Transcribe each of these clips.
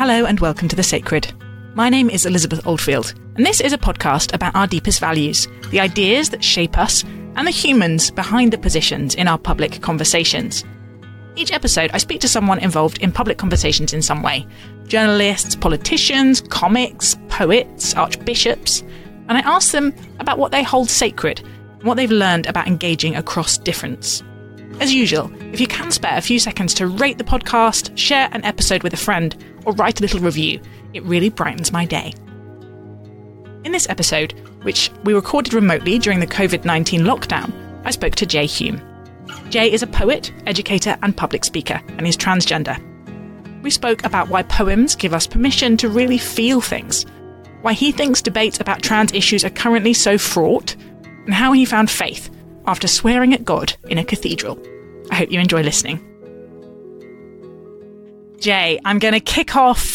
Hello and welcome to The Sacred. My name is Elizabeth Oldfield, and this is a podcast about our deepest values, the ideas that shape us, and the humans behind the positions in our public conversations. Each episode, I speak to someone involved in public conversations in some way. Journalists, politicians, comics, poets, archbishops. And I ask them about what they hold sacred and what they've learned about engaging across difference. As usual, if you can spare a few seconds to rate the podcast, share an episode with a friend, or write a little review, it really brightens my day. In this episode, which we recorded remotely during the COVID-19 lockdown, I spoke to Jay Hume. Jay is a poet, educator and public speaker, and is transgender. We spoke about why poems give us permission to really feel things, why he thinks debates about trans issues are currently so fraught, and how he found faith after swearing at God in a cathedral. I hope you enjoy listening. Jay, I'm going to kick off.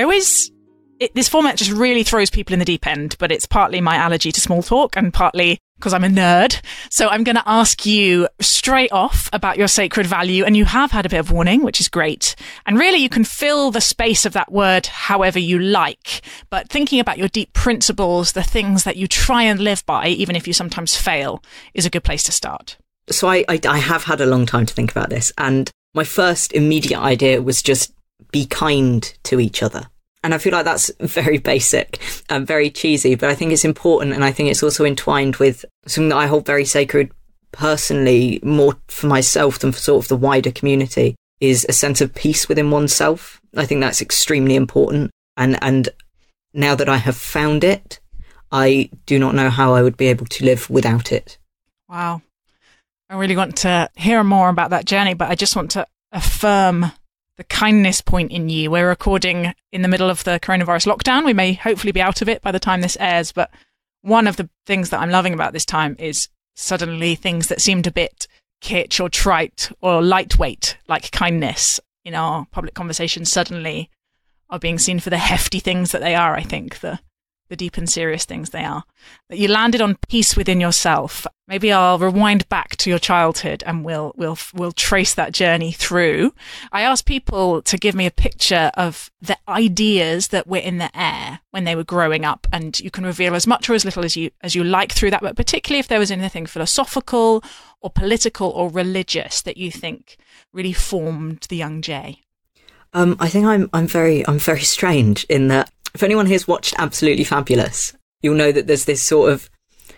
This format just really throws people in the deep end, but it's partly my allergy to small talk and partly because I'm a nerd. So I'm going to ask you straight off about your sacred value, and you have had a bit of warning, which is great. And really, you can fill the space of that word however you like. But thinking about your deep principles, the things that you try and live by, even if you sometimes fail, is a good place to start. So I have had a long time to think about this. And my first immediate idea was just be kind to each other. And I feel like that's very basic and very cheesy, but I think it's important. And I think it's also entwined with something that I hold very sacred personally, more for myself than for sort of the wider community, is a sense of peace within oneself. I think that's extremely important. And now that I have found it, I do not know how I would be able to live without it. Wow. I really want to hear more about that journey, but I just want to affirm the kindness point in you. We're recording in the middle of the coronavirus lockdown. We may hopefully be out of it by the time this airs, but one of the things that I'm loving about this time is suddenly things that seemed a bit kitsch or trite or lightweight, like kindness, in our public conversations suddenly are being seen for the hefty things that they are, I think, the deep and serious things they are. That you landed on peace within yourself. Maybe I'll rewind back to your childhood and we'll trace that journey through. I asked people to give me a picture of the ideas that were in the air when they were growing up, and you can reveal as much or as little as you like through that, but particularly if there was anything philosophical or political or religious that you think really formed the young Jay. I think I'm very strange in that if anyone here's watched Absolutely Fabulous, you'll know that there's this sort of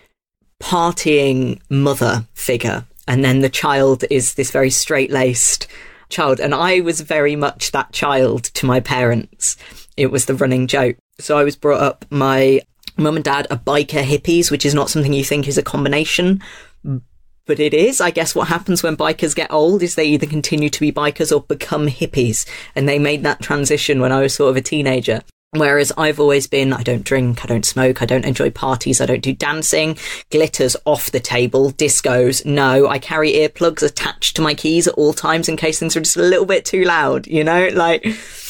partying mother figure, and then the child is this very straight-laced child. And I was very much that child to my parents. It was the running joke. So I was brought up, my mum and dad are biker hippies, which is not something you think is a combination, but it is. I guess what happens when bikers get old is they either continue to be bikers or become hippies. And they made that transition when I was sort of a teenager. Whereas I've always been, I don't drink, I don't smoke, I don't enjoy parties, I don't do dancing, glitters off the table, discos, no, I carry earplugs attached to my keys at all times in case things are just a little bit too loud, you know, like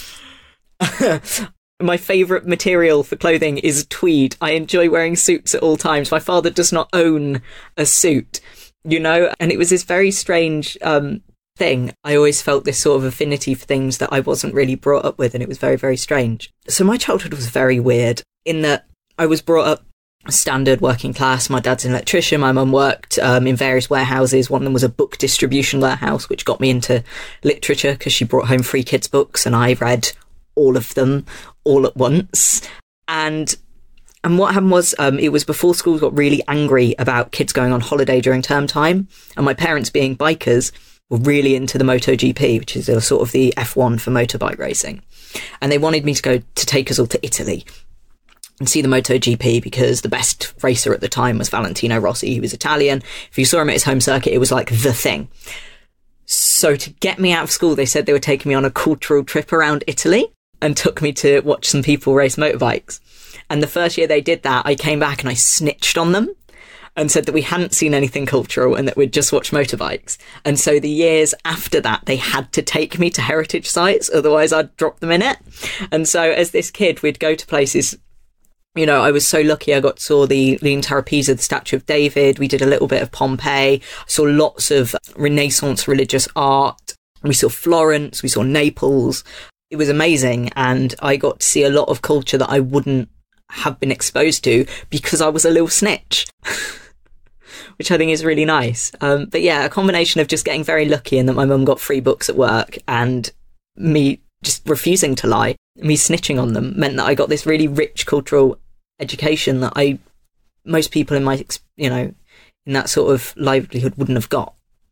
my favourite material for clothing is tweed. I enjoy wearing suits at all times. My father does not own a suit, you know, and it was this very strange thing. I always felt this sort of affinity for things that I wasn't really brought up with, and it was very, very strange. So my childhood was very weird in that I was brought up standard working class. My dad's an electrician. My mum worked in various warehouses. One of them was a book distribution warehouse, which got me into literature because she brought home free kids' books, and I read all of them all at once. And what happened was it was before schools got really angry about kids going on holiday during term time, and my parents, being bikers, were really into the MotoGP, which is a sort of the F1 for motorbike racing. And they wanted me to take us all to Italy and see the MotoGP because the best racer at the time was Valentino Rossi. He was Italian. If you saw him at his home circuit, it was like the thing. So to get me out of school, they said they were taking me on a cultural trip around Italy and took me to watch some people race motorbikes. And the first year they did that, I came back and I snitched on them and said that we hadn't seen anything cultural and that we'd just watched motorbikes. And so the years after that, they had to take me to heritage sites, otherwise I'd drop them in it. And so as this kid, we'd go to places, you know, I was so lucky I got saw the entire Pisa, the Statue of David. We did a little bit of Pompeii. I saw lots of Renaissance religious art. We saw Florence, we saw Naples. it was amazing. And I got to see a lot of culture that I wouldn't have been exposed to because I was a little snitch, which I think is really nice. But yeah, a combination of just getting very lucky in that my mum got free books at work and me just refusing to lie, me snitching on them, meant that I got this really rich cultural education that most people in my, in that sort of livelihood wouldn't have got.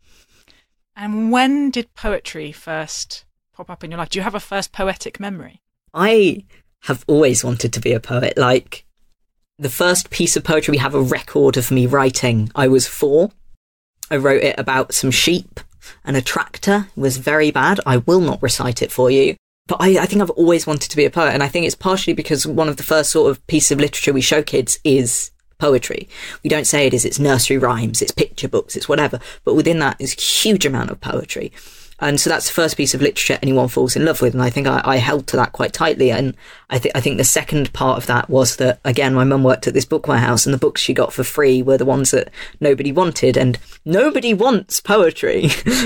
And when did poetry first pop up in your life? Do you have a first poetic memory? I have always wanted to be a poet. Like, the first piece of poetry we have a record of me writing, I was 4. I wrote it about some sheep and a tractor. It was very bad. I will not recite it for you. But I think I've always wanted to be a poet. And I think it's partially because one of the first sort of pieces of literature we show kids is poetry. We don't say it is, it's nursery rhymes, it's picture books, it's whatever. But within that is a huge amount of poetry. And so that's the first piece of literature anyone falls in love with. And I think I held to that quite tightly. And I think the second part of that was that, again, my mum worked at this book warehouse and the books she got for free were the ones that nobody wanted. And nobody wants poetry.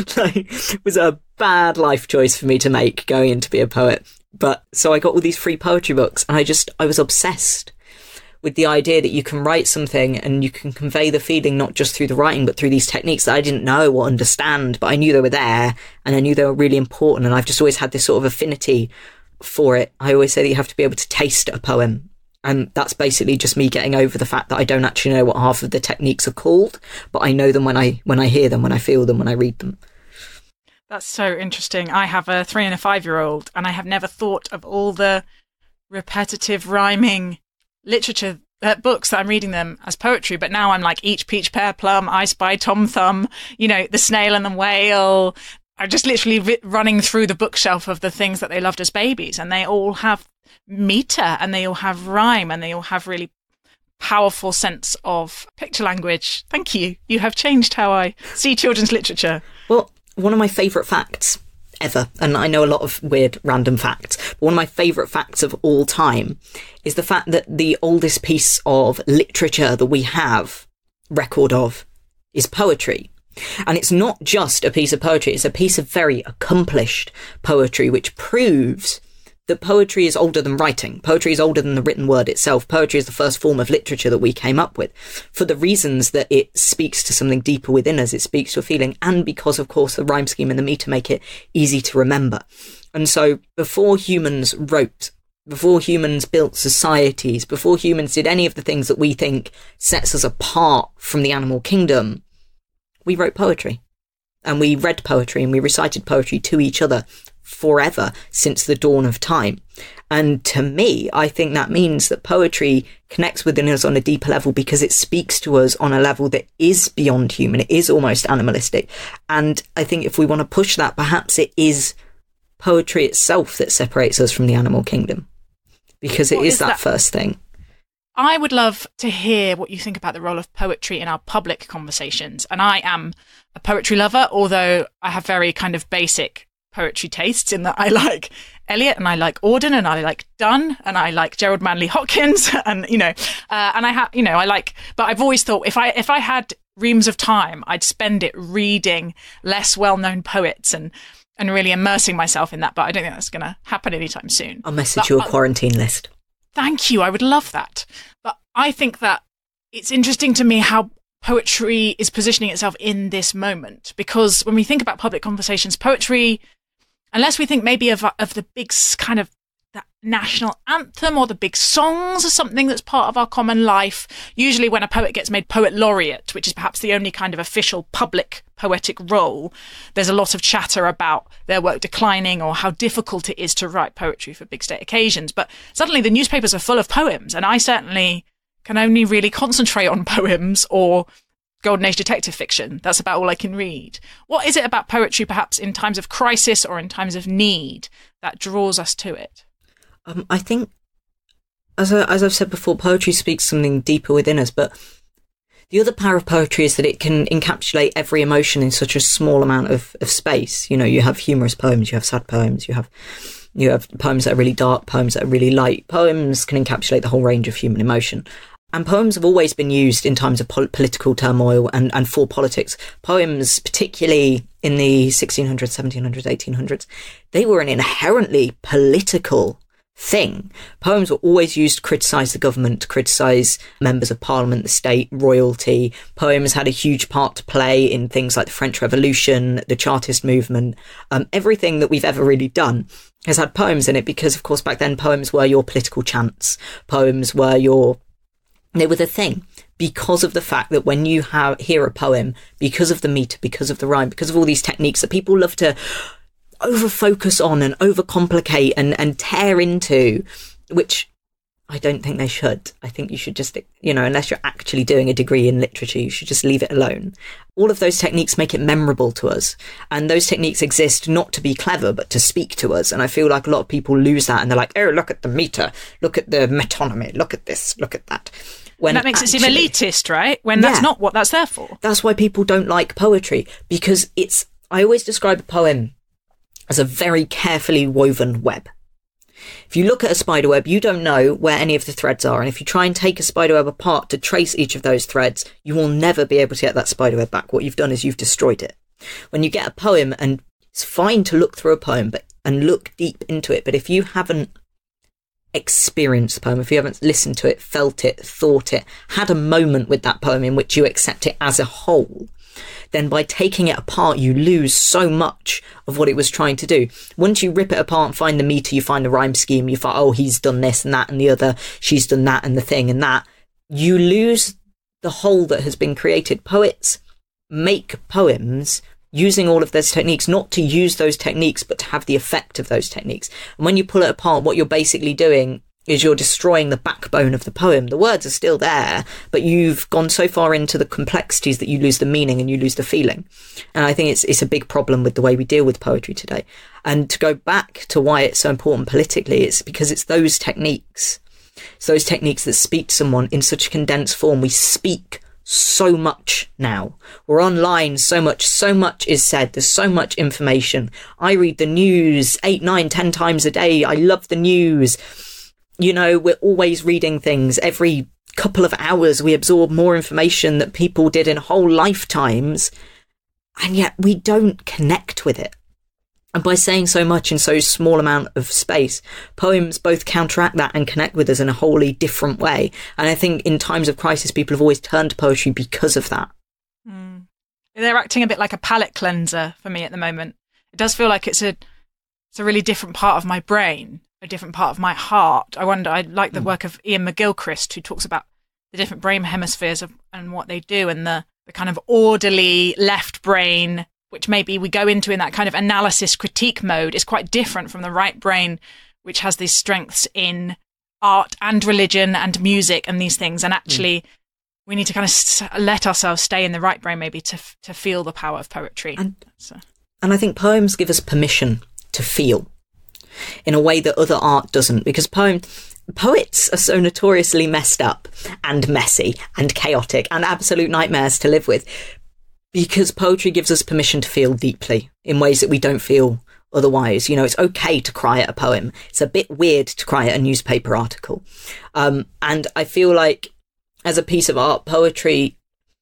It was a bad life choice for me to make, going in to be a poet. But so I got all these free poetry books and I was obsessed with the idea that you can write something and you can convey the feeling not just through the writing, but through these techniques that I didn't know or understand, but I knew they were there and I knew they were really important. And I've just always had this sort of affinity for it. I always say that you have to be able to taste a poem. And that's basically just me getting over the fact that I don't actually know what half of the techniques are called, but I know them when I hear them, when I feel them, when I read them. That's so interesting. I have a 3 and a 5-year-old and I have never thought of all the repetitive rhyming literature books that I'm reading them as poetry, but now I'm like Each Peach Pear Plum, I Spy Tom Thumb, The Snail and the Whale. I'm just literally running through the bookshelf of the things that they loved as babies, and they all have meter and they all have rhyme and they all have really powerful sense of picture language. Thank you. You have changed how I see children's literature. Well, one of my favourite facts ever, and I know a lot of weird random facts, but one of my favourite facts of all time is the fact that the oldest piece of literature that we have record of is poetry. And it's not just a piece of poetry, it's a piece of very accomplished poetry, which proves that poetry is older than writing. Poetry is older than the written word itself. Poetry is the first form of literature that we came up with for the reasons that it speaks to something deeper within us. It speaks to a feeling, and because, of course, the rhyme scheme and the meter make it easy to remember. And so before humans wrote, before humans built societies, before humans did any of the things that we think sets us apart from the animal kingdom, we wrote poetry. And we read poetry and we recited poetry to each other forever since the dawn of time. And to me, I think that means that poetry connects within us on a deeper level because it speaks to us on a level that is beyond human. It is almost animalistic. And I think if we want to push that, perhaps it is poetry itself that separates us from the animal kingdom, because it is that first thing. I would love to hear what you think about the role of poetry in our public conversations. And I am a poetry lover, although I have very kind of basic poetry tastes in that I like Eliot and I like Auden and I like Donne and I like Gerald Manley Hopkins and and I have I like, but I've always thought if I had reams of time, I'd spend it reading less well-known poets and really immersing myself in that, but I don't think that's going to happen anytime soon. I'll message you a quarantine list. Thank you, I would love that. But I think that it's interesting to me how poetry is positioning itself in this moment, because when we think about public conversations, poetry, unless we think maybe of the big kind of that national anthem or the big songs or something that's part of our common life, usually when a poet gets made poet laureate, which is perhaps the only kind of official public poetic role, there's a lot of chatter about their work declining or how difficult it is to write poetry for big state occasions. But suddenly the newspapers are full of poems, and I certainly can only really concentrate on poems or Golden Age detective fiction. That's about all I can read. What is it about poetry, perhaps in times of crisis or in times of need, that draws us to it? I think, as I've said before, poetry speaks something deeper within us, but the other power of poetry is that it can encapsulate every emotion in such a small amount of space. You have humorous poems, you have sad poems, you have poems that are really dark, poems that are really light. Poems can encapsulate the whole range of human emotion. And poems have always been used in times of political turmoil and for politics. Poems, particularly in the 1600s, 1700s, 1800s, they were an inherently political thing. Poems were always used to criticise the government, to criticise members of parliament, the state, royalty. Poems had a huge part to play in things like the French Revolution, the Chartist movement. Everything that we've ever really done has had poems in it because, of course, back then poems were your political chants. Poems were they were the thing, because of the fact that when you hear a poem, because of the meter, because of the rhyme, because of all these techniques that people love to over-focus on and overcomplicate and tear into, which I don't think they should. I think you should just, unless you're actually doing a degree in literature, you should just leave it alone. All of those techniques make it memorable to us. And those techniques exist not to be clever, but to speak to us. And I feel like a lot of people lose that and they're like, oh, look at the meter, look at the metonymy, look at this, look at that. When that makes it seem elitist, right? When that's not what that's there for. That's why people don't like poetry, because I always describe a poem as a very carefully woven web. If you look at a spider web, you don't know where any of the threads are. And if you try and take a spider web apart to trace each of those threads, you will never be able to get that spider web back. What you've done is you've destroyed it. When you get a poem, and it's fine to look through a poem and look deep into it, but if you haven't experienced the poem, if you haven't listened to it, felt it, thought it, had a moment with that poem in which you accept it as a whole, then by taking it apart, you lose so much of what it was trying to do. Once you rip it apart and find the meter, you find the rhyme scheme, you find, oh, he's done this and that and the other, she's done that and the thing and that, you lose the whole that has been created. Poets make poems using all of those techniques, not to use those techniques, but to have the effect of those techniques. And when you pull it apart, what you're basically doing is you're destroying the backbone of the poem. The words are still there, but you've gone so far into the complexities that you lose the meaning and you lose the feeling. And I think it's a big problem with the way we deal with poetry today. And to go back to why it's so important politically, it's because it's those techniques. It's those techniques that speak to someone in such a condensed form. We speak so much now. We're online so much is said. There's so much information. I read the news 8, 9, 10 times a day. I love the news. We're always reading things. Every couple of hours we absorb more information that people did in whole lifetimes, and yet we don't connect with it. And by saying so much in so small amount of space, poems both counteract that and connect with us in a wholly different way. And I think in times of crisis, people have always turned to poetry because of that. They're acting a bit like a palate cleanser for me at the moment. It does feel like it's a really different part of my brain, a different part of my heart. I like the work of Ian McGilchrist, who talks about the different brain hemispheres and what they do, and the kind of orderly left brain, which maybe we go into in that kind of analysis critique mode, is quite different from the right brain, which has these strengths in art and religion and music and these things. And actually, we need to kind of let ourselves stay in the right brain maybe to feel the power of poetry. And I think poems give us permission to feel in a way that other art doesn't, because poets are so notoriously messed up and messy and chaotic and absolute nightmares to live with, because poetry gives us permission to feel deeply in ways that we don't feel otherwise. It's okay to cry at a poem. It's a bit weird to cry at a newspaper article. And I feel like as a piece of art, poetry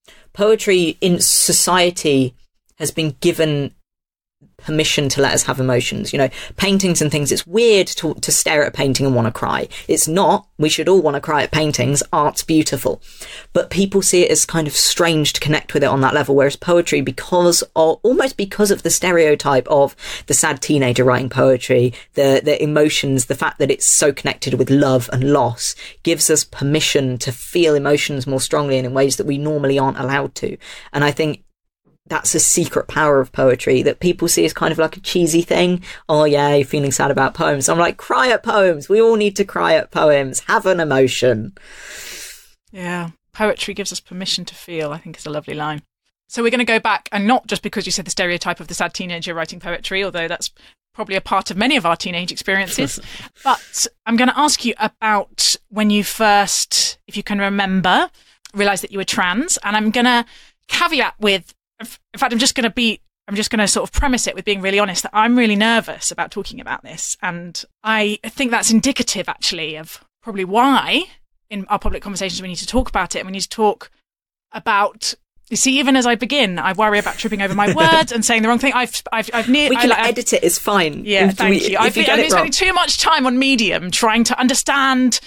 in society has been given permission to let us have emotions. Paintings and things, it's weird to stare at a painting and want to cry. It's not. We should all want to cry at paintings. Art's beautiful. But people see it as kind of strange to connect with it on that level, whereas poetry, almost because of the stereotype of the sad teenager writing poetry, the emotions, the fact that it's so connected with love and loss, gives us permission to feel emotions more strongly and in ways that we normally aren't allowed to. And I think that's a secret power of poetry that people see as kind of like a cheesy thing. Oh yeah, you're feeling sad about poems. I'm like, cry at poems. We all need to cry at poems. Have an emotion. Yeah. Poetry gives us permission to feel, I think is a lovely line. So we're going to go back, and not just because you said the stereotype of the sad teenager writing poetry, although that's probably a part of many of our teenage experiences. But I'm going to ask you about when you first, if you can remember, realised that you were trans. And I'm going to caveat with, in fact, I'm just going to sort of premise it with being really honest, that I'm really nervous about talking about this. And I think that's indicative, actually, of probably why in our public conversations, we need to talk about it, and we need to talk about. You see, even as I begin, I worry about tripping over my words and saying the wrong thing. We can edit it. It's fine. Yeah, thank you. I've been spending too much time on Medium trying to understand,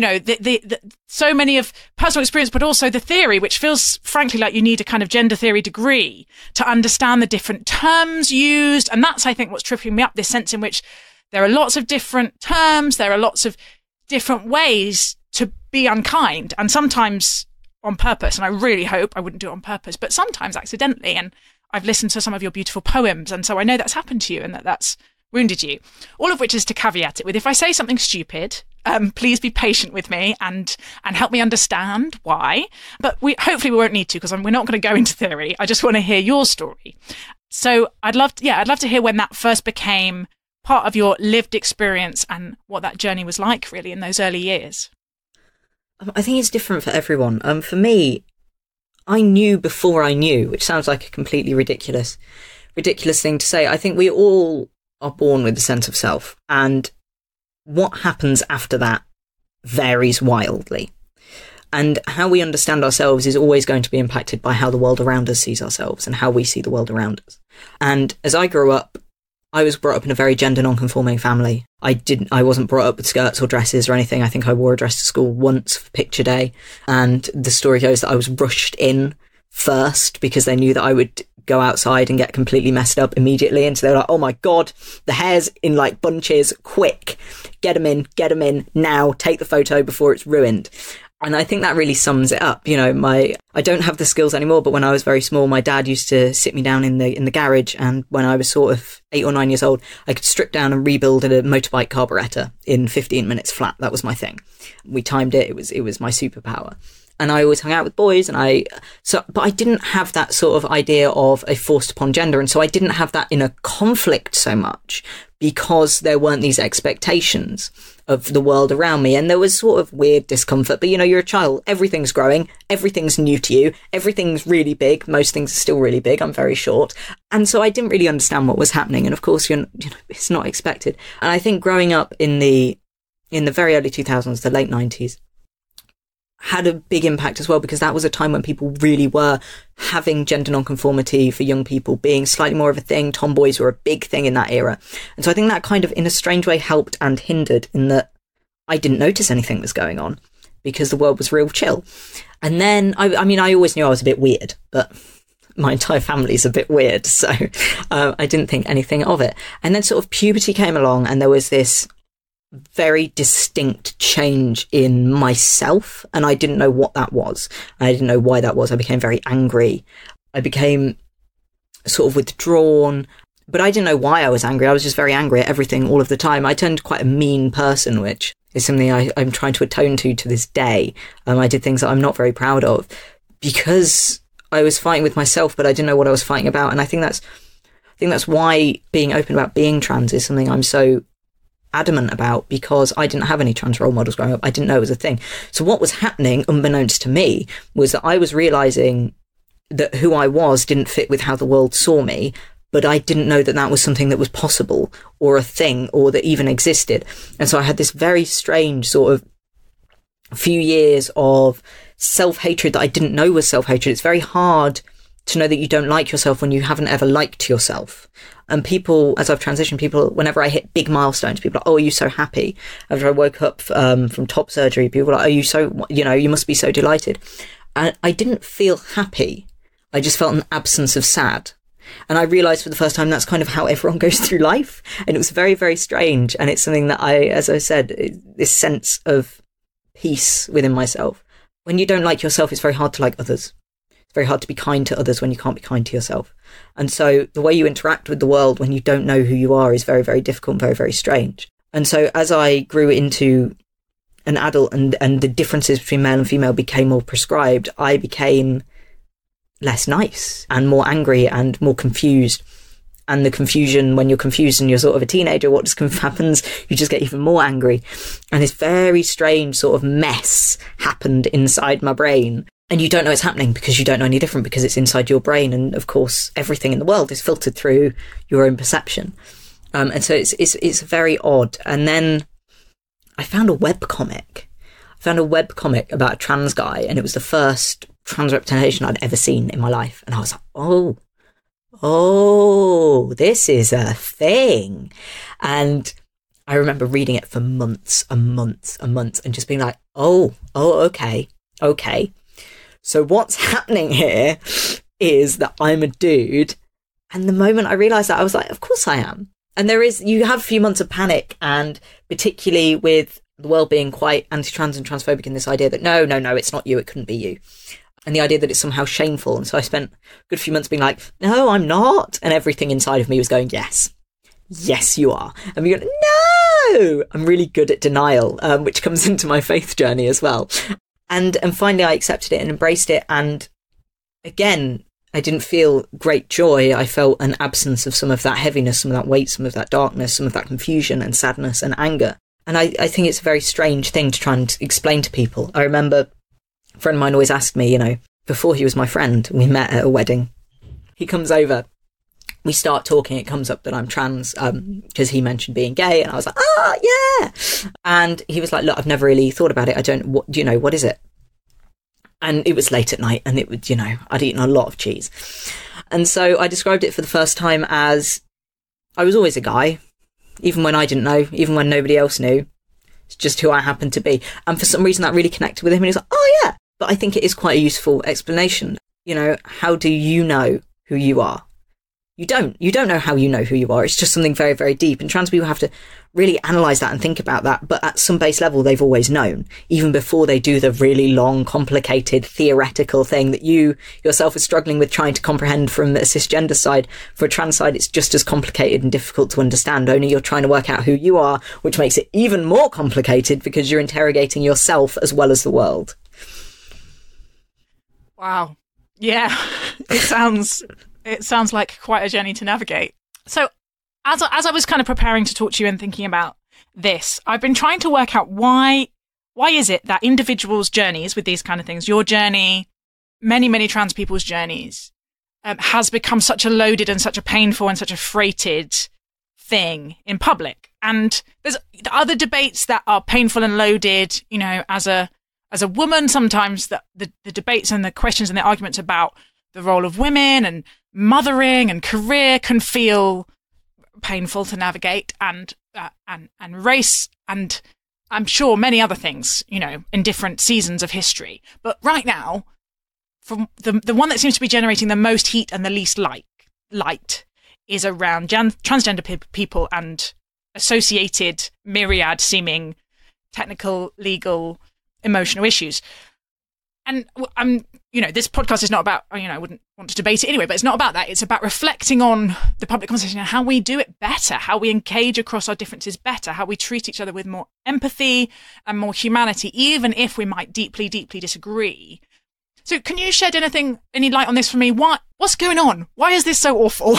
the so many of personal experience, but also the theory, which feels, frankly, like you need a kind of gender theory degree to understand the different terms used. And that's, I think, what's tripping me up, this sense in which there are lots of different terms, there are lots of different ways to be unkind, and sometimes on purpose, and I really hope I wouldn't do it on purpose, but sometimes accidentally. And I've listened to some of your beautiful poems, and so I know that's happened to you and that's wounded you. All of which is to caveat it with, if I say something stupid, please be patient with me and help me understand why. But hopefully we won't need to, because we're not going to go into theory. I just want to hear your story. So I'd love to hear when that first became part of your lived experience and what that journey was like, really, in those early years. I think it's different for everyone. For me, I knew before I knew, which sounds like a completely ridiculous thing to say. I think we all are born with a sense of self, and what happens after that varies wildly. And how we understand ourselves is always going to be impacted by how the world around us sees ourselves and how we see the world around us. And as I grew up, I was brought up in a very gender non-conforming family. I wasn't brought up with skirts or dresses or anything. I think I wore a dress to school once for picture day. And the story goes that I was rushed in first because they knew that I would go outside and get completely messed up immediately. And so they were like, oh my God, the hair's in like bunches, quick, get them in now, take the photo before it's ruined. And I think that really sums it up. I don't have the skills anymore, but when I was very small, my dad used to sit me down in the garage. And when I was sort of 8 or 9 years old, I could strip down and rebuild a motorbike carburetor in 15 minutes flat. That was my thing. We timed it. It was my superpower. And I always hung out with boys, but I didn't have that sort of idea of a forced upon gender. And so I didn't have that inner conflict so much because there weren't these expectations of the world around me. And there was sort of weird discomfort, but you're a child, everything's growing, everything's new to you, everything's really big. Most things are still really big. I'm very short. And so I didn't really understand what was happening. And of course, it's not expected. And I think growing up in the very early 2000s, the late 90s, had a big impact as well, because that was a time when people really were having gender nonconformity for young people being slightly more of a thing. Tomboys were a big thing in that era. And so I think that kind of, in a strange way, helped and hindered, in that I didn't notice anything was going on because the world was real chill. And then, I always knew I was a bit weird, but my entire family's a bit weird. So I didn't think anything of it. And then sort of puberty came along, and there was this very distinct change in myself, and I didn't know what that was. I didn't know why that was. I became very angry. I became sort of withdrawn, but I didn't know why I was angry. I was just very angry at everything all of the time. I turned quite a mean person, which is something I'm trying to atone to this day. I did things that I'm not very proud of because I was fighting with myself, but I didn't know what I was fighting about. And I think that's why being open about being trans is something I'm so adamant about, because I didn't have any trans role models growing up. I didn't know it was a thing. So what was happening, unbeknownst to me, was that I was realizing that who I was didn't fit with how the world saw me, but I didn't know that that was something that was possible or a thing or that even existed. And so I had this very strange sort of few years of self-hatred that I didn't know was self-hatred. It's very hard to know that you don't like yourself when you haven't ever liked yourself. And people, as I've transitioned, whenever I hit big milestones, people are like, oh, are you so happy? After I woke up from top surgery, people are like, are you so, you must be so delighted. And I didn't feel happy. I just felt an absence of sad. And I realised for the first time that's kind of how everyone goes through life. And it was very, very strange. And it's something that as I said, this sense of peace within myself. When you don't like yourself, it's very hard to like others. It's very hard to be kind to others when you can't be kind to yourself. And so the way you interact with the world when you don't know who you are is very, very difficult and very, very strange. And so as I grew into an adult and the differences between male and female became more prescribed, I became less nice and more angry and more confused. And the confusion, when you're confused and you're sort of a teenager, what just happens? You just get even more angry. And this very strange sort of mess happened inside my brain. And you don't know it's happening because you don't know any different, because it's inside your brain. And of course, everything in the world is filtered through your own perception. And so it's very odd. And then I found a webcomic. I found a webcomic about a trans guy, and it was the first trans representation I'd ever seen in my life. And I was like, oh, this is a thing. And I remember reading it for months and months and months and just being like, okay. So what's happening here is that I'm a dude. And the moment I realised that, I was like, of course I am. And you have a few months of panic, and particularly with the world being quite anti-trans and transphobic in this idea that no, it's not you, it couldn't be you. And the idea that it's somehow shameful. And so I spent a good few months being like, no, I'm not. And everything inside of me was going, yes, you are. And we go, no, I'm really good at denial, which comes into my faith journey as well. And finally I accepted it and embraced it. And again, I didn't feel great joy. I felt an absence of some of that heaviness, some of that weight, some of that darkness, some of that confusion and sadness and anger. And I think it's a very strange thing to try and explain to people. I remember a friend of mine always asked me, before he was my friend, we met at a wedding. He comes over, we start talking, it comes up that I'm trans, because he mentioned being gay, and I was like, yeah. And he was like, look, I've never really thought about it. What is it? And it was late at night, and it would, I'd eaten a lot of cheese. And so I described it for the first time as I was always a guy, even when I didn't know, even when nobody else knew. It's just who I happened to be. And for some reason that really connected with him, and he was like, oh yeah. But I think it is quite a useful explanation. How do you know who you are? You don't know how you know who you are. It's just something very, very deep. And trans people have to really analyse that and think about that. But at some base level, they've always known, even before they do the really long, complicated, theoretical thing that you yourself are struggling with trying to comprehend from the cisgender side. For a trans side, it's just as complicated and difficult to understand. Only you're trying to work out who you are, which makes it even more complicated because you're interrogating yourself as well as the world. Wow. Yeah. It sounds like quite a journey to navigate. So as I was kind of preparing to talk to you and thinking about this, I've been trying to work out why is it that individuals' journeys with these kind of things, your journey, many trans people's journeys, has become such a loaded and such a painful and such a freighted thing in public. And there's other debates that are painful and loaded, as a woman, sometimes the debates and the questions and the arguments about the role of women and mothering and career can feel painful to navigate, and race, and I'm sure many other things, in different seasons of history. But right now, from the one that seems to be generating the most heat and the least light is around transgender people and associated myriad seeming technical, legal, emotional issues. And this podcast is not about, I wouldn't want to debate it anyway, but it's not about that. It's about reflecting on the public conversation and how we do it better, how we engage across our differences better, how we treat each other with more empathy and more humanity, even if we might deeply, deeply disagree. So can you shed any light on this for me? What's going on? Why is this so awful?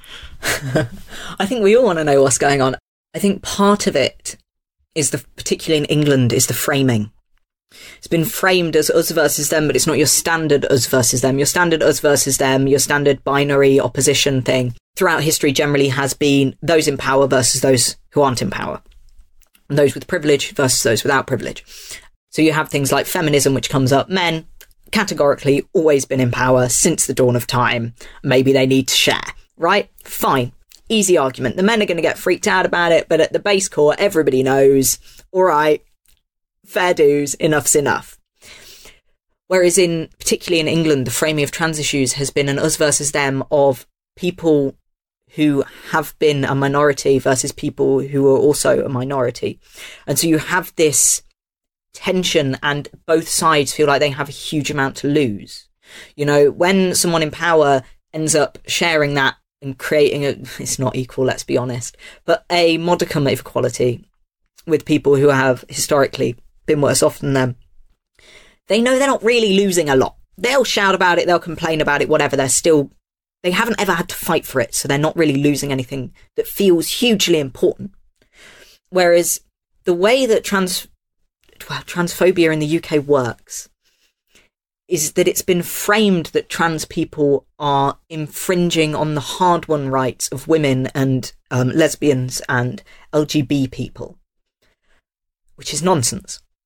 I think we all want to know what's going on. I think part of it is particularly in England, is the framing. It's been framed as us versus them, but it's not your standard us versus them. Your standard us versus them, your standard binary opposition thing throughout history generally has been those in power versus those who aren't in power. And those with privilege versus those without privilege. So you have things like feminism, which comes up. Men, categorically, always been in power since the dawn of time. Maybe they need to share, right? Fine. Easy argument. The men are going to get freaked out about it, but at the base core, everybody knows, all right, fair dues, enough's enough. Whereas particularly in England, the framing of trans issues has been an us versus them of people who have been a minority versus people who are also a minority. And so you have this tension, and both sides feel like they have a huge amount to lose. When someone in power ends up sharing that and creating it's not equal, let's be honest, but a modicum of equality with people who have historically been worse off than them, they know they're not really losing a lot. They'll shout about it, they'll complain about it, whatever. They haven't ever had to fight for it, so they're not really losing anything that feels hugely important. Whereas the way that transphobia in the UK works is that it's been framed that trans people are infringing on the hard-won rights of women and lesbians and LGBT people, which is nonsense.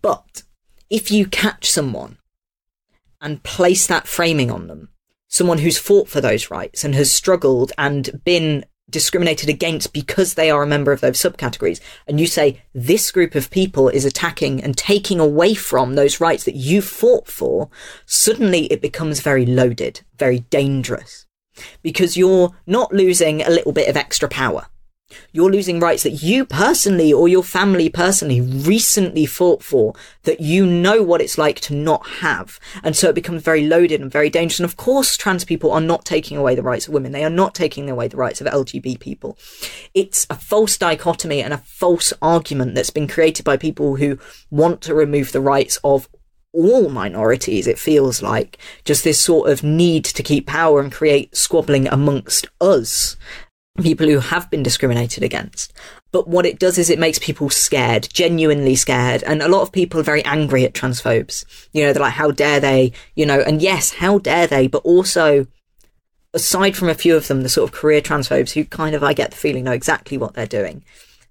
But if you catch someone and place that framing on them, someone who's fought for those rights and has struggled and been discriminated against because they are a member of those subcategories, and you say this group of people is attacking and taking away from those rights that you fought for, suddenly it becomes very loaded, very dangerous, because you're not losing a little bit of extra power. You're losing rights that you personally or your family personally recently fought for, that you know what it's like to not have. And so it becomes very loaded and very dangerous. And of course, trans people are not taking away the rights of women. They are not taking away the rights of LGBT people. It's a false dichotomy and a false argument that's been created by people who want to remove the rights of all minorities, it feels like. Just this sort of need to keep power and create squabbling amongst us, people who have been discriminated against. But what it does is it makes people scared, genuinely scared. And a lot of people are very angry at transphobes. You know, they're like, how dare they? You know, and yes, how dare they? But also, aside from a few of them, the sort of career transphobes who kind of, I get the feeling, know exactly what they're doing,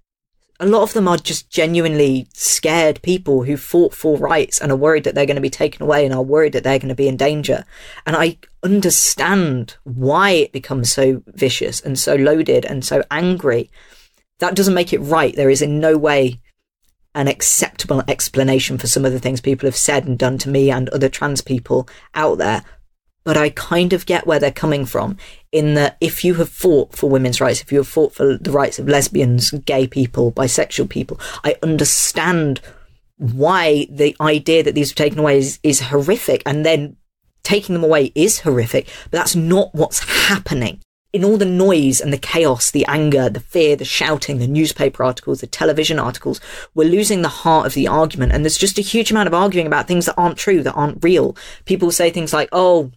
a lot of them are just genuinely scared people who fought for rights and are worried that they're going to be taken away and are worried that they're going to be in danger. And I understand why it becomes so vicious and so loaded and so angry. That doesn't make it right. There is in no way an acceptable explanation for some of the things people have said and done to me and other trans people out there. But I kind of get where they're coming from, in that if you have fought for women's rights, if you have fought for the rights of lesbians, gay people, bisexual people, I understand why the idea that these are taken away is horrific, and then taking them away is horrific, but that's not what's happening. In all the noise and the chaos, the anger, the fear, the shouting, the newspaper articles, the television articles, we're losing the heart of the argument. And there's just a huge amount of arguing about things that aren't true, that aren't real. People say things like, oh,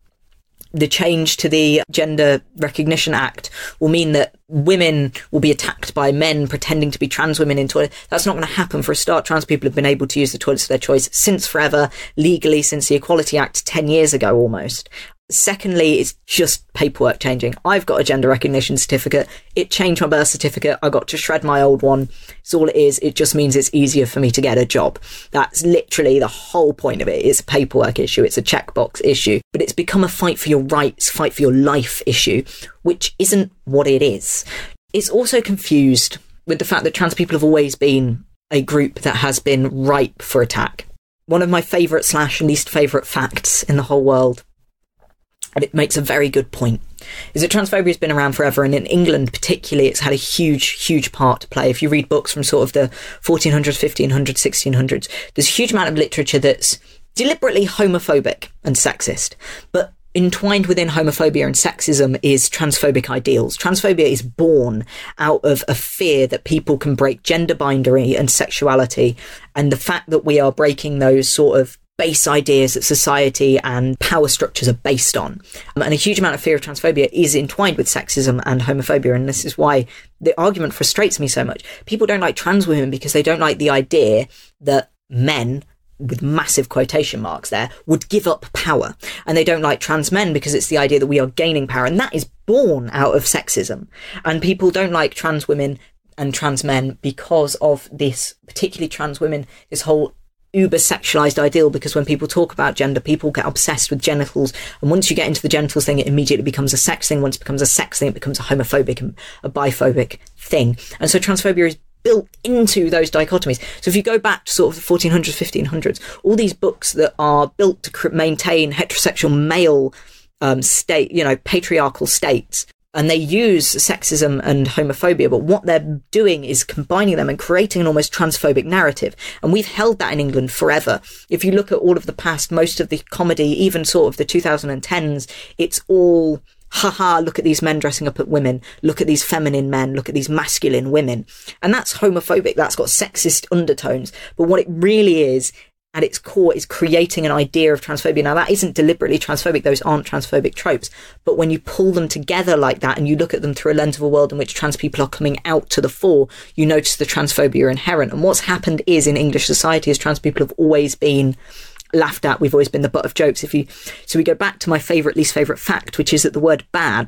the change to the Gender Recognition Act will mean that women will be attacked by men pretending to be trans women in toilets. That's not going to happen. For a start, trans people have been able to use the toilets of their choice since forever, legally, since the Equality Act 10 years ago almost. Secondly, it's just paperwork changing. I've got a gender recognition certificate. It changed my birth certificate. I got to shred my old one. It's all it is. It just means it's easier for me to get a job. That's literally the whole point of it. It's a paperwork issue. It's a checkbox issue. But it's become a fight for your rights, fight for your life issue, which isn't what it is. It's also confused with the fact that trans people have always been a group that has been ripe for attack. One of my favourite / least favourite facts in the whole world, and it makes a very good point, is that transphobia has been around forever, and in England particularly it's had a huge part to play. If you read books from sort of the 1400s, 1500s, 1600s, there's a huge amount of literature that's deliberately homophobic and sexist, but entwined within homophobia and sexism is transphobic ideals. Transphobia is born out of a fear that people can break gender binary and sexuality, and the fact that we are breaking those sort of base ideas that society and power structures are based on. And a huge amount of fear of transphobia is entwined with sexism and homophobia, and this is why the argument frustrates me so much. People don't like trans women because they don't like the idea that men, with massive quotation marks there, would give up power. And they don't like trans men because it's the idea that we are gaining power, and that is born out of sexism. And people don't like trans women and trans men because of this, particularly trans women, this whole uber sexualized ideal, because when people talk about gender, people get obsessed with genitals, and once you get into the genitals thing, it immediately becomes a sex thing. Once it becomes a sex thing, it becomes a homophobic and a biphobic thing. And so transphobia is built into those dichotomies. So if you go back to sort of the 1400s, 1500s, all these books that are built to maintain heterosexual male state, you know, patriarchal states, and they use sexism and homophobia, but what they're doing is combining them and creating an almost transphobic narrative. And we've held that in England forever. If you look at all of the past, most of the comedy, even sort of the 2010s, it's all, haha, look at these men dressing up at women, look at these feminine men, look at these masculine women. And that's homophobic, that's got sexist undertones. But what it really is, at its core, is creating an idea of transphobia. Now, that isn't deliberately transphobic. Those aren't transphobic tropes. But when you pull them together like that and you look at them through a lens of a world in which trans people are coming out to the fore, you notice the transphobia inherent. And what's happened is, in English society, is trans people have always been laughed at. We've always been the butt of jokes. So we go back to my least favourite fact, which is that the word bad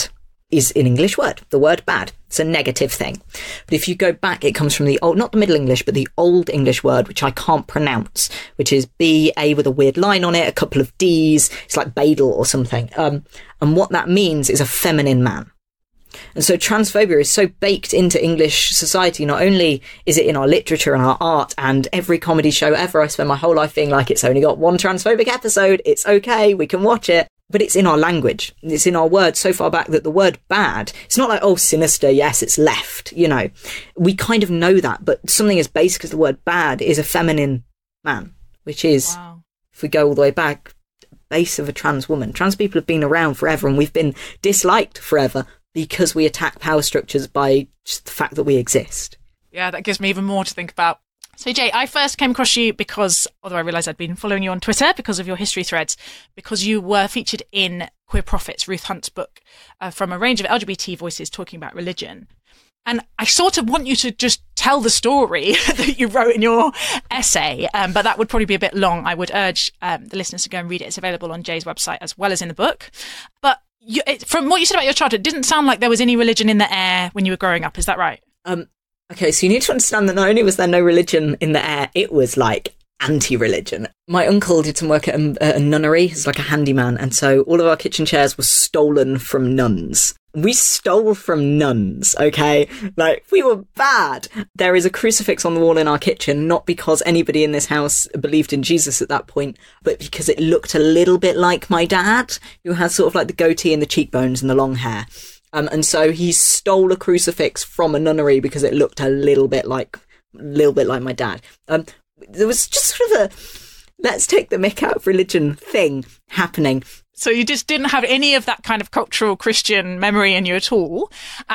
is an English word, the word bad. It's a negative thing. But if you go back, it comes from the old, not the Middle English, but the Old English word, which I can't pronounce, which is B-A with a weird line on it, a couple of D's. It's like Badel or something. And what that means is a feminine man. And so transphobia is so baked into English society. Not only is it in our literature and our art and every comedy show ever, I spend my whole life being like, it's only got one transphobic episode. It's okay. We can watch it. But it's in our language. It's in our words so far back that the word bad, it's not like, oh, sinister. Yes, it's left. You know, we kind of know that. But something as basic as the word bad is a feminine man, which is, wow, if we go all the way back, base of a trans woman. Trans people have been around forever and we've been disliked forever because we attack power structures by just the fact that we exist. Yeah, that gives me even more to think about. So, Jay, I first came across you because, although I realised I'd been following you on Twitter because of your history threads, because you were featured in Queer Prophets, Ruth Hunt's book, from a range of LGBT voices talking about religion. And I sort of want you to just tell the story that you wrote in your essay, but that would probably be a bit long. I would urge the listeners to go and read it. It's available on Jay's website as well as in the book. But from what you said about your childhood, it didn't sound like there was any religion in the air when you were growing up. Is that right? Okay, so you need to understand that not only was there no religion in the air, it was like anti-religion. My uncle did some work at a nunnery as like a handyman, and so all of our kitchen chairs were stolen from nuns. We stole from nuns, okay? Like, we were bad. There is a crucifix on the wall in our kitchen, not because anybody in this house believed in Jesus at that point, but because it looked a little bit like my dad, who had sort of like the goatee and the cheekbones and the long hair. And so he stole a crucifix from a nunnery because it looked a little bit like my dad. There was just sort of a let's take the mick out of religion thing happening. So you just didn't have any of that kind of cultural Christian memory in you at all.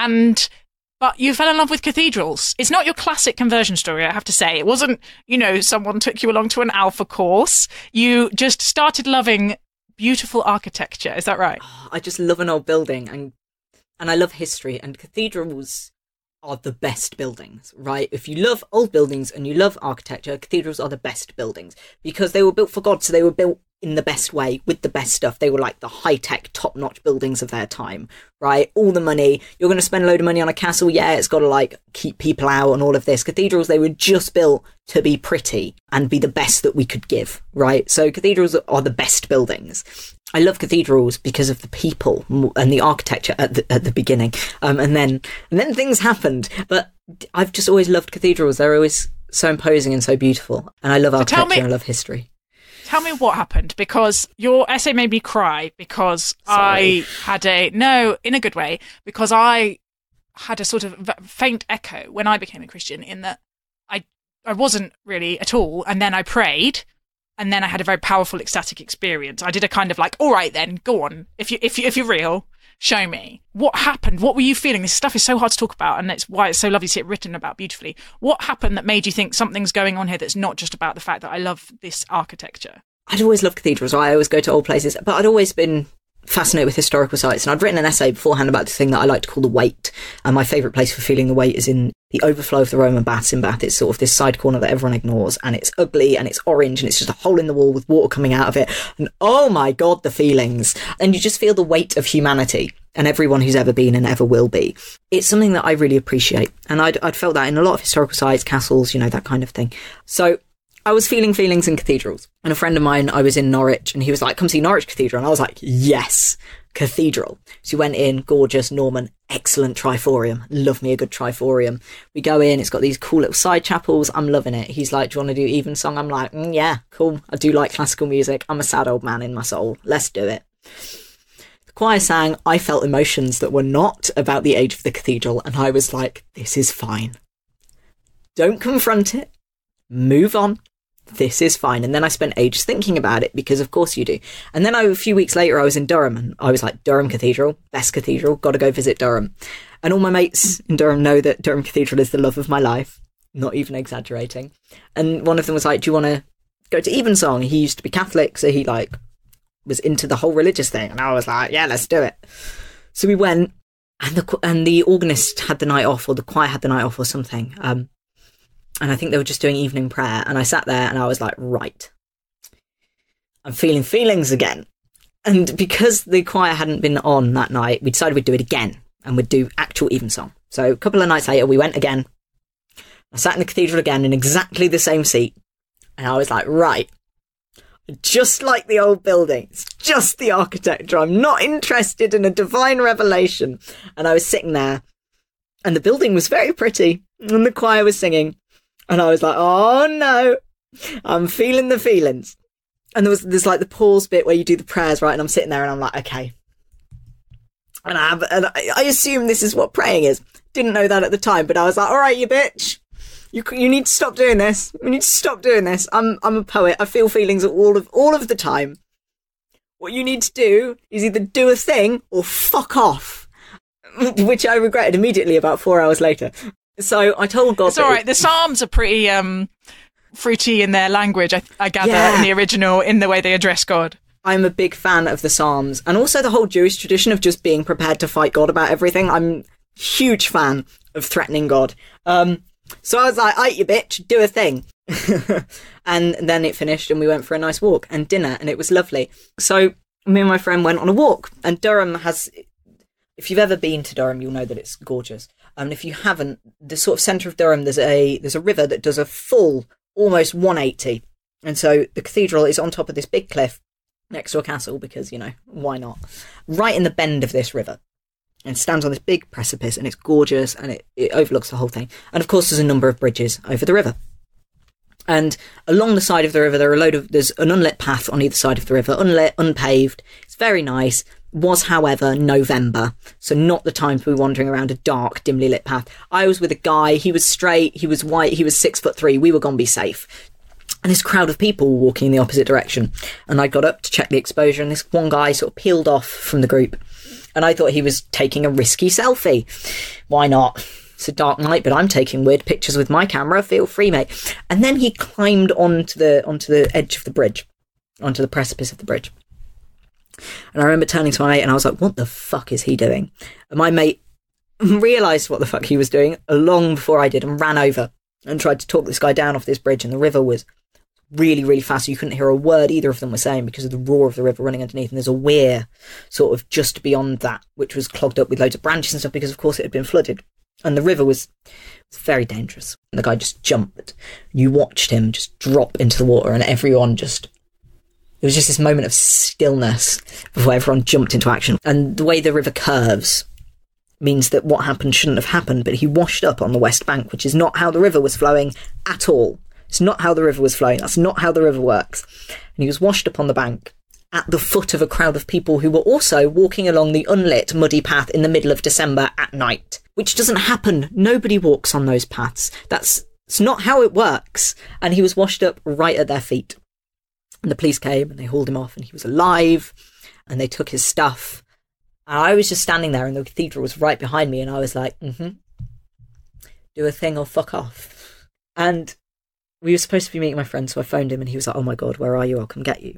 But you fell in love with cathedrals. It's not your classic conversion story, I have to say. It wasn't, someone took you along to an alpha course. You just started loving beautiful architecture. Is that right? Oh, I just love an old building and I love history, and cathedrals are the best buildings, right? If you love old buildings and you love architecture, cathedrals are the best buildings because they were built for God. So they were built in the best way with the best stuff. They were like the high-tech, top-notch buildings of their time, right? All the money. You're going to spend a load of money on a castle. Yeah, it's got to like keep people out and all of this. Cathedrals, they were just built to be pretty and be the best that we could give, right? So cathedrals are the best buildings. I love cathedrals because of the people and the architecture at the beginning. And then things happened. But I've just always loved cathedrals. They're always so imposing and so beautiful. And I love architecture and I love history. Tell me what happened, because your essay made me cry because I had in a good way, because I had a sort of faint echo when I became a Christian in that I wasn't really at all. And then I prayed. And then I had a very powerful ecstatic experience. I did a kind of like, all right, then go on. If you're real, show me what happened. What were you feeling? This stuff is so hard to talk about, and it's why it's so lovely to see it written about beautifully. What happened that made you think something's going on here that's not just about the fact that I love this architecture? I'd always loved cathedrals. I always go to old places, but I'd always been fascinated with historical sites. And I'd written an essay beforehand about the thing that I like to call the Waite. And my favourite place for feeling the weight is in the overflow of the Roman baths in Bath. It's sort of this side corner that everyone ignores, and it's ugly and it's orange and it's just a hole in the wall with water coming out of it. And oh my God, the feelings. And you just feel the weight of humanity and everyone who's ever been and ever will be. It's something that I really appreciate. And I'd felt that in a lot of historical sites, castles, that kind of thing. So I was feeling feelings in cathedrals. And a friend of mine, I was in Norwich, and he was like, come see Norwich Cathedral. And I was like, yes, cathedral. So we went in, gorgeous, Norman, excellent triforium. Love me a good triforium. We go in, it's got these cool little side chapels. I'm loving it. He's like, do you want to do Evensong? I'm like, yeah, cool. I do like classical music. I'm a sad old man in my soul. Let's do it. The choir sang. I felt emotions that were not about the age of the cathedral. And I was like, this is fine. Don't confront it. Move on. This is fine. And then I spent ages thinking about it, because of course you do. And then a few weeks later I was in Durham, and I was like, Durham Cathedral, best cathedral, got to go visit Durham. And all my mates in Durham know that Durham Cathedral is the love of my life, not even exaggerating. And one of them was like, do you want to go to Evensong? He used to be Catholic, so he was into the whole religious thing. And I was like, yeah, let's do it. So we went, and the organist had the night off, or the choir had the night off or something. And I think they were just doing evening prayer. And I sat there and I was like, right, I'm feeling feelings again. And because the choir hadn't been on that night, we decided we'd do it again and we'd do actual evensong. So a couple of nights later, we went again. I sat in the cathedral again in exactly the same seat. And I was like, right, just like the old buildings, just the architecture. I'm not interested in a divine revelation. And I was sitting there and the building was very pretty and the choir was singing. And I was like, oh no, I'm feeling the feelings. And there's like the pause bit where you do the prayers, right? And I'm sitting there and I'm like, okay. And I assume this is what praying is. Didn't know that at the time, but I was like, all right, you bitch. You need to stop doing this. You need to stop doing this. I'm a poet. I feel feelings all of the time. What you need to do is either do a thing or fuck off. Which I regretted immediately about 4 hours later. So I told God. It's all right. The Psalms are pretty fruity in their language, I gather, in the original, in the way they address God. I'm a big fan of the Psalms and also the whole Jewish tradition of just being prepared to fight God about everything. I'm a huge fan of threatening God. So I was like, "Aight, you bitch, do a thing." And then it finished and we went for a nice walk and dinner and it was lovely. So me and my friend went on a walk, and Durham has, if you've ever been to Durham, you'll know that it's gorgeous. And if you haven't, the sort of centre of Durham, there's a river that does a full almost 180. And so the cathedral is on top of this big cliff next to a castle because, you know, why not? Right in the bend of this river. And stands on this big precipice and it's gorgeous and it overlooks the whole thing. And of course there's a number of bridges over the river. And along the side of the river there's an unlit path on either side of the river, unlit, unpaved. It's very nice. Was, however, November, so not the time to be wandering around a dark, dimly lit path. I was with a guy, he was straight, he was white, he was 6'3", we were gonna be safe. And this crowd of people were walking in the opposite direction. And I got up to check the exposure and this one guy sort of peeled off from the group. And I thought he was taking a risky selfie. Why not? It's a dark night, but I'm taking weird pictures with my camera. Feel free, mate. And then he climbed onto the edge of the bridge, onto the precipice of the bridge. And I remember turning to my mate and I was like, what the fuck is he doing? And my mate realised what the fuck he was doing long before I did and ran over and tried to talk this guy down off this bridge. And the river was really, really fast. You couldn't hear a word either of them were saying because of the roar of the river running underneath. And there's a weir sort of just beyond that, which was clogged up with loads of branches and stuff because, of course, it had been flooded. And the river was very dangerous. And the guy just jumped. You watched him just drop into the water and everyone just... It was just this moment of stillness before everyone jumped into action. And the way the river curves means that what happened shouldn't have happened, but he washed up on the west bank, which is not how the river was flowing at all. It's not how the river was flowing. That's not how the river works. And he was washed up on the bank at the foot of a crowd of people who were also walking along the unlit, muddy path in the middle of December at night, which doesn't happen. Nobody walks on those paths. It's not how it works. And he was washed up right at their feet. And the police came and they hauled him off and he was alive and they took his stuff. And I was just standing there and the cathedral was right behind me and I was like, do a thing or fuck off. And we were supposed to be meeting my friend, so I phoned him and he was like, oh my God, where are you? I'll come get you.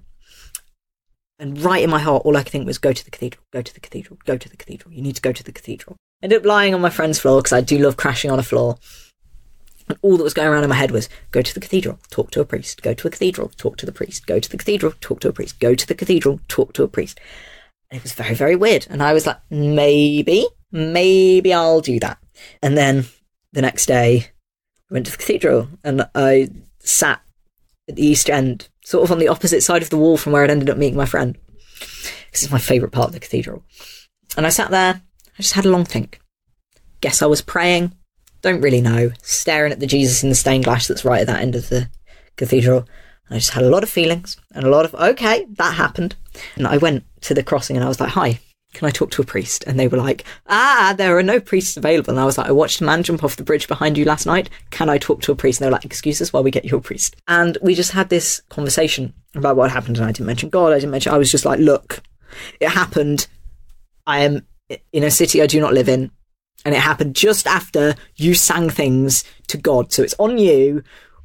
And right in my heart, all I could think was go to the cathedral, go to the cathedral, go to the cathedral. You need to go to the cathedral. I ended up lying on my friend's floor because I do love crashing on a floor. And all that was going around in my head was, go to the cathedral, talk to a priest, go to a cathedral, talk to the priest, go to the cathedral, talk to a priest, go to the cathedral, talk to a priest. And it was very, very weird. And I was like, maybe I'll do that. And then the next day, I went to the cathedral and I sat at the east end, sort of on the opposite side of the wall from where I'd ended up meeting my friend. This is my favourite part of the cathedral. And I sat there, I just had a long think. Guess I was praying. Don't really know, staring at the Jesus in the stained glass that's right at that end of the cathedral. And I just had a lot of feelings and a lot of, okay, that happened. And I went to the crossing and I was like, hi, can I talk to a priest? And they were like, there are no priests available. And I was like, I watched a man jump off the bridge behind you last night. Can I talk to a priest? And they were like, excuse us while we get you a priest. And we just had this conversation about what happened. And I didn't mention God. I was just like, look, it happened. I am in a city I do not live in. And it happened just after you sang things to God. So it's on you.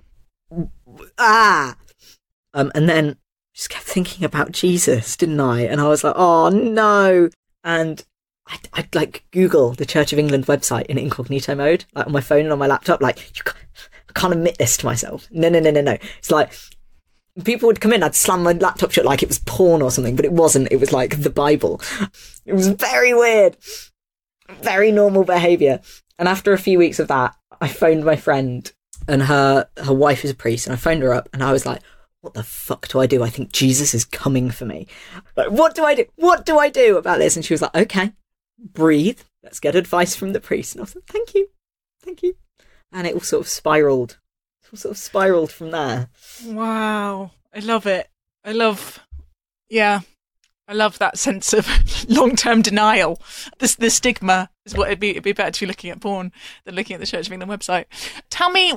And then just kept thinking about Jesus, didn't I? And I was like, oh no. And I'd like Google the Church of England website in incognito mode, like on my phone and on my laptop, like, I can't admit this to myself. No. It's like, People would come in, I'd slam my laptop shut like it was porn or something, but it wasn't. It was like the Bible. It was very weird. Very normal behaviour. And after a few weeks of that, I phoned my friend, and her wife is a priest, and I phoned her up and I was like, what the fuck do I do? I think Jesus is coming for me. Like, what do I do? What do I do about this? And she was like, okay, breathe. Let's get advice from the priest. And I was like, thank you. Thank you. And it all sort of spiraled. From there. Wow. I love it. I love that sense of long-term denial. The stigma is what it'd be better to be looking at porn than looking at the Church of England website. Tell me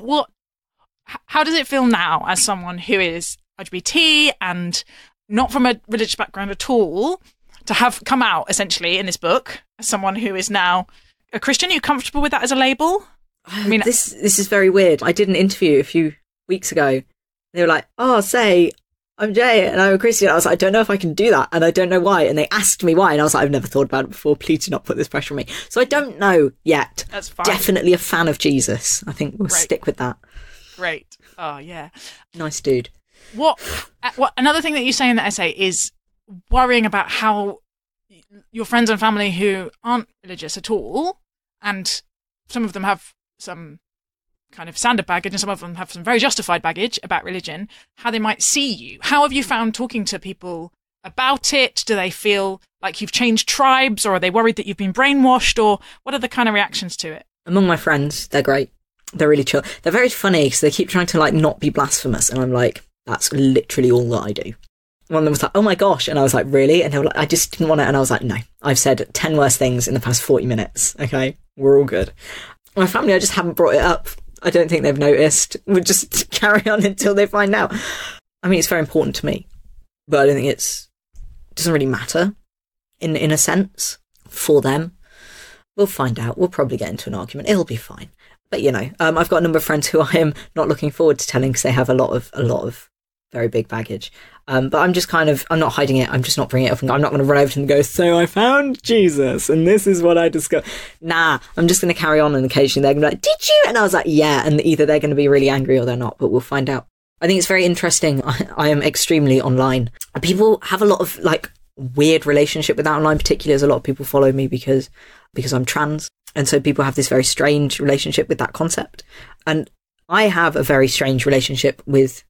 how does it feel now as someone who is LGBT and not from a religious background at all to have come out essentially in this book as someone who is now a Christian? Are you comfortable with that as a label? I mean, this is very weird. I did an interview a few weeks ago. They were like, say I'm Jay and I'm a Christian. I was like, I don't know if I can do that, and I don't know why. And they asked me why, and I was like, I've never thought about it before. Please do not put this pressure on me. So I don't know yet. That's fine. Definitely a fan of Jesus. I think we'll stick with that. Great. Oh, yeah. Nice dude. What another thing that you say in the essay is worrying about how your friends and family who aren't religious at all, and some of them have some kind of standard baggage and some of them have some very justified baggage about religion, how they might see you. How have you found talking to people about it? Do they feel like you've changed tribes, or are they worried that you've been brainwashed, or what are the kind of reactions to it? Among my friends, they're great. They're really chill. They're very funny because they keep trying to like not be blasphemous, and I'm like, that's literally all that I do. One of them was like, oh my gosh, and I was like, really? And they were like, I just didn't want it. And I was like, no, I've said 10 worse things in the past 40 minutes. Okay, we're all good. My family, I just haven't brought it up. I don't think they've noticed. We'll just carry on until they find out. I mean, it's very important to me, but I don't think it doesn't really matter in a sense for them. We'll find out. We'll probably get into an argument. It'll be fine. But, I've got a number of friends who I am not looking forward to telling because they have a lot of very big baggage. But I'm just I'm not hiding it. I'm just not bringing it up. And I'm not going to run over to them and go, so I found Jesus and this is what I discovered. Nah, I'm just going to carry on, and occasionally they're going to be like, did you? And I was like, yeah. And either they're going to be really angry or they're not, but we'll find out. I think it's very interesting. I am extremely online. People have a lot of like weird relationship with that online, particularly as a lot of people follow me because I'm trans. And so people have this very strange relationship with that concept. And I have a very strange relationship with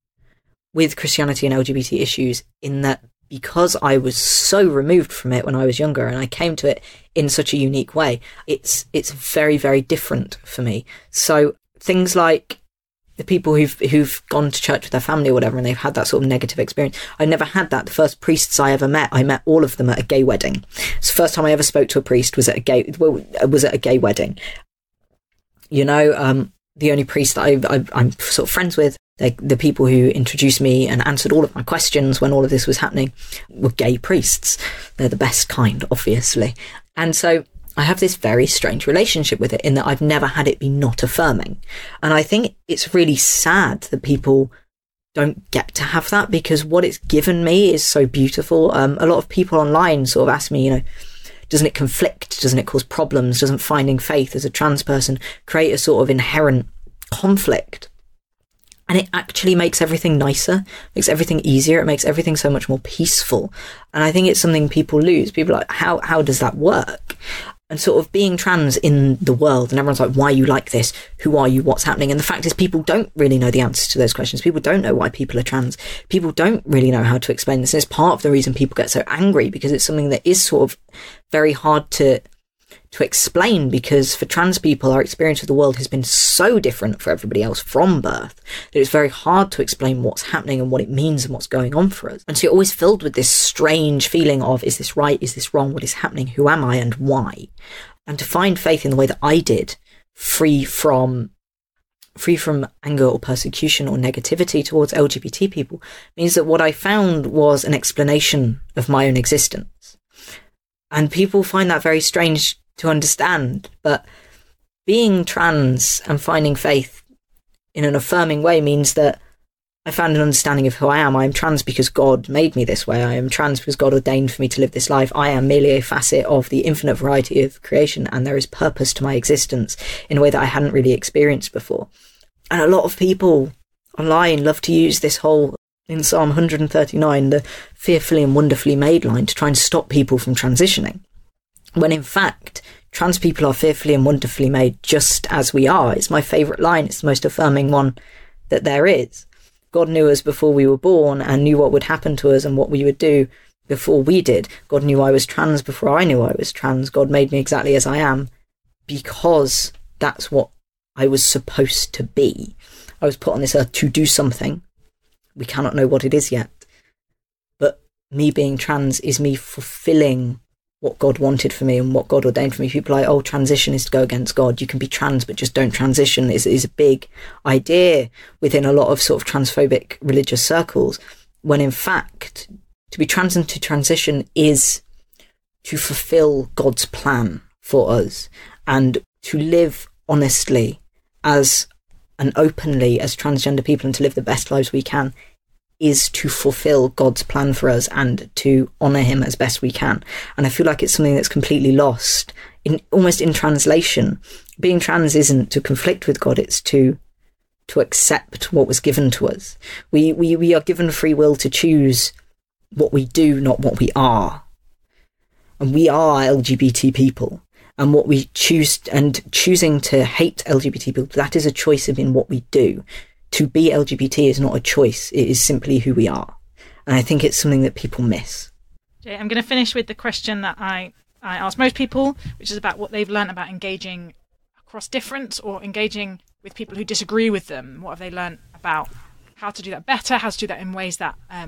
Christianity and LGBT issues, in that because I was so removed from it when I was younger and I came to it in such a unique way, it's very, very different for me. So things like the people who've gone to church with their family or whatever, and they've had that sort of negative experience. I never had that. The first priests I ever met, I met all of them at a gay wedding. So the first time I ever spoke to a priest was at a gay wedding. The only priest that I'm sort of friends with, the people who introduced me and answered all of my questions when all of this was happening, were gay priests. They're the best kind, obviously. And so I have this very strange relationship with it, in that I've never had it be not affirming. And I think it's really sad that people don't get to have that, because what it's given me is so beautiful. A lot of people online sort of ask me, doesn't it conflict? Doesn't it cause problems? Doesn't finding faith as a trans person create a sort of inherent conflict? And it actually makes everything nicer, makes everything easier. It makes everything so much more peaceful. And I think it's something people lose. People are like, how does that work? And sort of being trans in the world, and everyone's like, why are you like this? Who are you? What's happening? And the fact is, people don't really know the answers to those questions. People don't know why people are trans. People don't really know how to explain this. And it's part of the reason people get so angry, because it's something that is sort of very hard to explain, because for trans people, our experience of the world has been so different for everybody else from birth that it's very hard to explain what's happening and what it means and what's going on for us. And so you're always filled with this strange feeling of, is this right? Is this wrong? What is happening? Who am I and why? And to find faith in the way that I did, free from anger or persecution or negativity towards LGBT people, means that what I found was an explanation of my own existence. And people find that very strange to understand, but being trans and finding faith in an affirming way means that I found an understanding of who I am. I am trans because God made me this way. I am trans because God ordained for me to live this life. I am merely a facet of the infinite variety of creation, and there is purpose to my existence in a way that I hadn't really experienced before. And a lot of people online love to use this whole in Psalm 139, the fearfully and wonderfully made line, to try and stop people from transitioning. When in fact, trans people are fearfully and wonderfully made just as we are. It's my favourite line. It's the most affirming one that there is. God knew us before we were born and knew what would happen to us and what we would do before we did. God knew I was trans before I knew I was trans. God made me exactly as I am because that's what I was supposed to be. I was put on this earth to do something. We cannot know what it is yet. But me being trans is me fulfilling what God wanted for me and what God ordained for me. People are like, oh, transition is to go against God. You can be trans, but just don't transition is a big idea within a lot of sort of transphobic religious circles, when in fact, to be trans and to transition is to fulfill God's plan for us and to live honestly as and openly as transgender people and to live the best lives we can is to fulfill God's plan for us and to honour him as best we can. And I feel like it's something that's completely lost almost in translation. Being trans isn't to conflict with God, it's to accept what was given to us. We are given free will to choose what we do, not what we are. And we are LGBT people. And what we choose, and choosing to hate LGBT people, that is a choice in what we do. To be LGBT is not a choice. It is simply who we are. And I think it's something that people miss. Jay, I'm going to finish with the question that I ask most people, which is about what they've learned about engaging across difference or engaging with people who disagree with them. What have they learned about how to do that better, how to do that in ways that are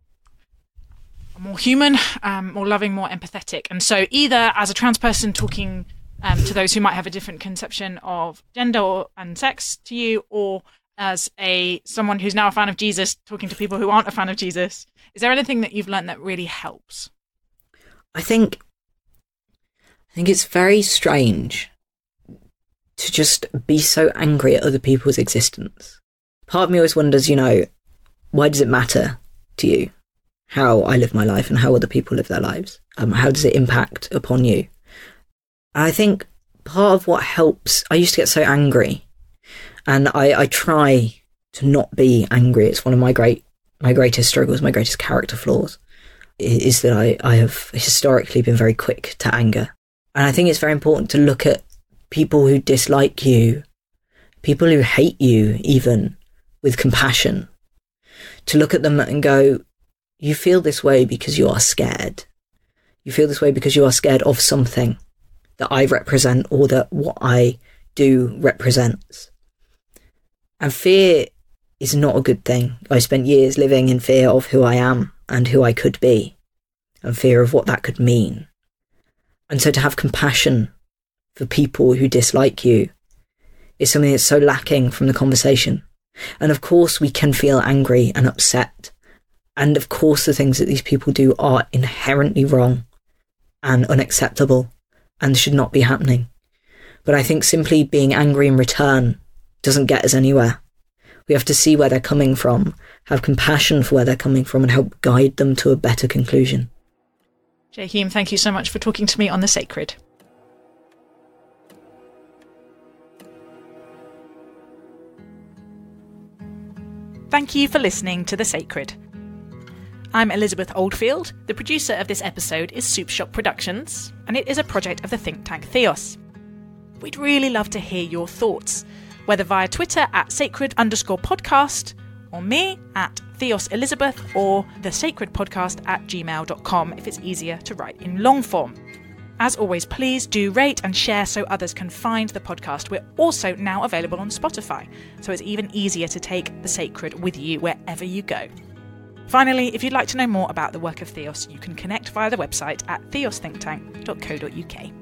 more human, more loving, more empathetic. And so either as a trans person talking to those who might have a different conception of gender and sex to you, or as someone who's now a fan of Jesus talking to people who aren't a fan of Jesus, is there anything that you've learned that really helps? I think it's very strange to just be so angry at other people's existence. Part of me always wonders, why does it matter to you how I live my life and how other people live their lives? How does it impact upon you? And I think part of what helps, I used to get so angry, and I try to not be angry. It's one of my greatest struggles, my greatest character flaws, is that I have historically been very quick to anger. And I think it's very important to look at people who dislike you, people who hate you even, with compassion. To look at them and go, you feel this way because you are scared. You feel this way because you are scared of something that I represent or that what I do represents. And fear is not a good thing. I spent years living in fear of who I am and who I could be, and fear of what that could mean. And so to have compassion for people who dislike you is something that's so lacking from the conversation. And of course we can feel angry and upset. And of course the things that these people do are inherently wrong and unacceptable and should not be happening. But I think simply being angry in return doesn't get us anywhere. We have to see where they're coming from, have compassion for where they're coming from, and help guide them to a better conclusion. Jay Hume, thank you so much for talking to me on The Sacred. Thank you for listening to The Sacred. I'm Elizabeth Oldfield. The producer of this episode is Soup Shop Productions, and it is a project of the think tank Theos. We'd really love to hear your thoughts, whether via Twitter @sacred_podcast, or me @TheosElizabeth, or thesacredpodcast@gmail.com if it's easier to write in long form. As always, please do rate and share so others can find the podcast. We're also now available on Spotify, so it's even easier to take The Sacred with you wherever you go. Finally, if you'd like to know more about the work of Theos, you can connect via the website at theosthinktank.co.uk.